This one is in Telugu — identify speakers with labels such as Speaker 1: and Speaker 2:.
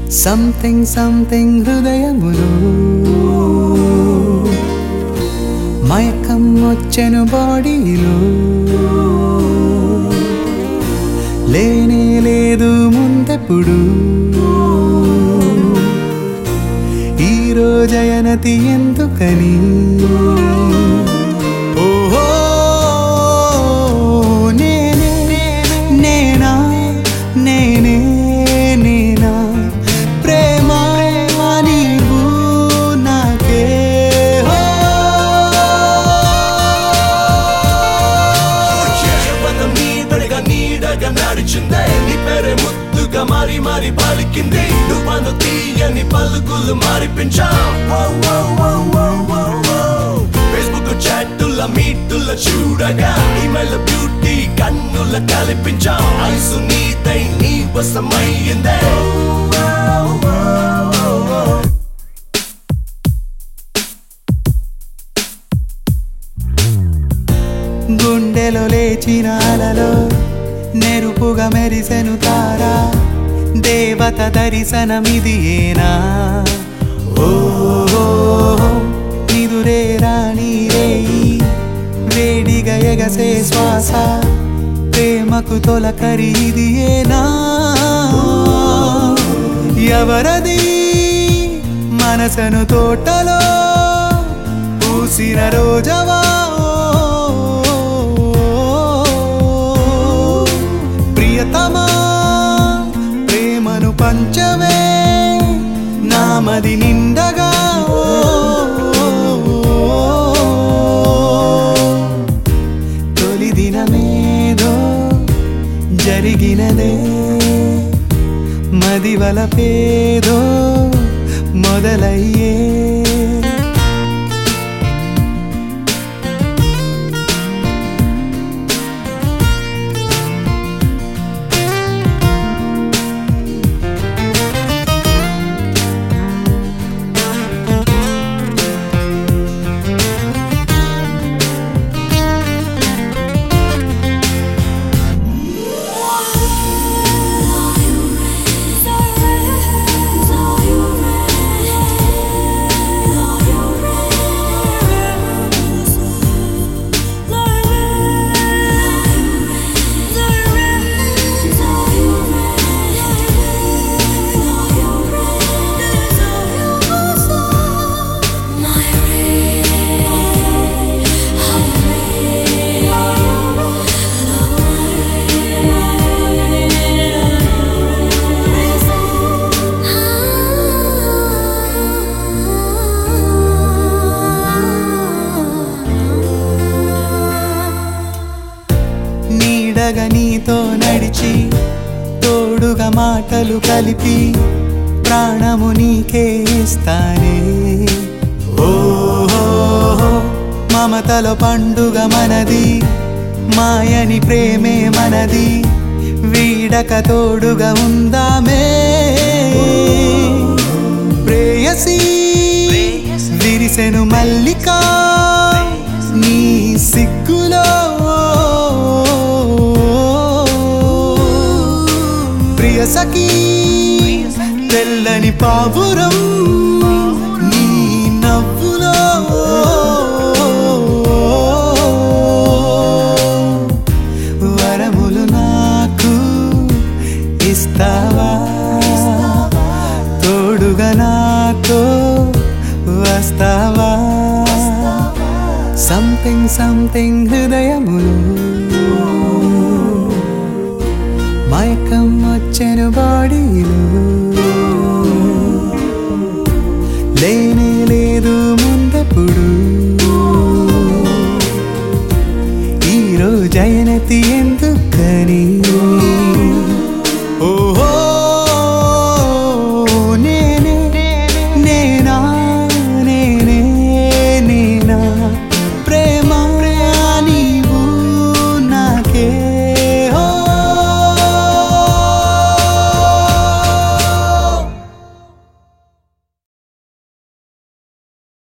Speaker 1: సంథింగ్ హృదయములో మైకం వచ్చెను బాడీలో లేనే లేదు ముందెప్పుడు ఈ రోజయనతి ఎందుకని
Speaker 2: మారి మారి పలికింది నువ్వు తీయని పలుకులు మారిపించాం ఫేస్బుక్ చాటుల మీటుల చూడగా ఈమెయిల్ బ్యూటీ కన్నుల కలిపించాం ఐసు నీదై నీ వశమయ్యిందే
Speaker 1: గుండెలో లేచిన అలలో నెరుపుగా మెరిసెను తారా దేవత దర్శనమిది ఏనా నిదురే రాణి రేయి వేడిగా ఎగసే శ్వాస ప్రేమకు తొలకరి ఇది ఏనా ఎవరది మనసను తోటలో పూసిన రోజవా ప్రేమను పంచవే నామది నిండగా తొలి దినమేదో జరిగినదే మదివల పేదో మొదలయ్యే నీతో నడిచి తోడుగా మాటలు కలిపి ప్రాణము నీకే ఇస్తానే మమతలో పండుగ మనది మాయని ప్రేమే మనది వీడక తోడుగా ఉందామే ప్రేయసి విరిసెను మల్లిక నీ సిగ్గులో ప్రియసఖీ తెల్లని పావురం నీ నవ్వులో వరములు నాకు ఇస్తావా తోడుగా నాతో వస్తావా సంథింగ్ హృదయములు మైకం వచ్చెను బాడీలో లేనే లేదు ముందెప్పుడు ఈ రోజయనతి ఎందుకని